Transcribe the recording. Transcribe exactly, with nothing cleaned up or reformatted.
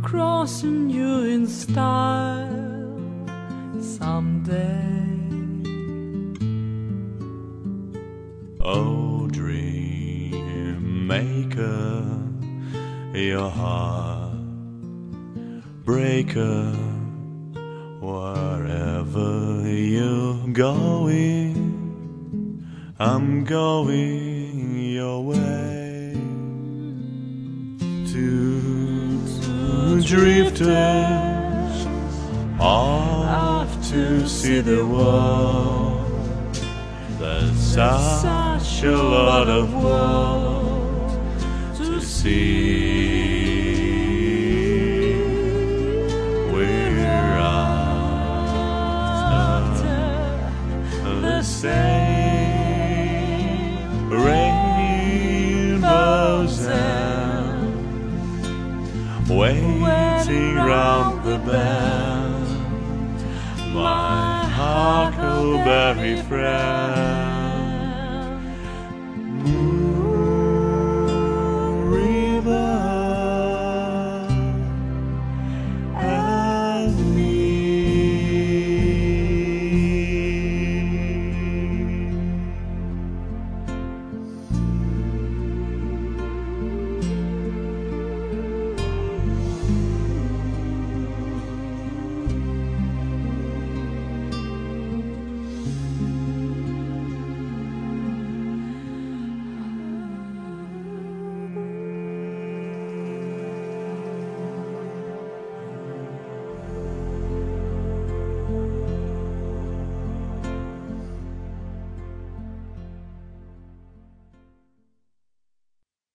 crossing you in style someday. Oh, dream maker, your heart breaker, wherever you're going, I'm going your way. Two, two drifters off to see the world. There's such a lot of world to see. We're after the same rainbows and waiting round the bend. My huckleberry friend.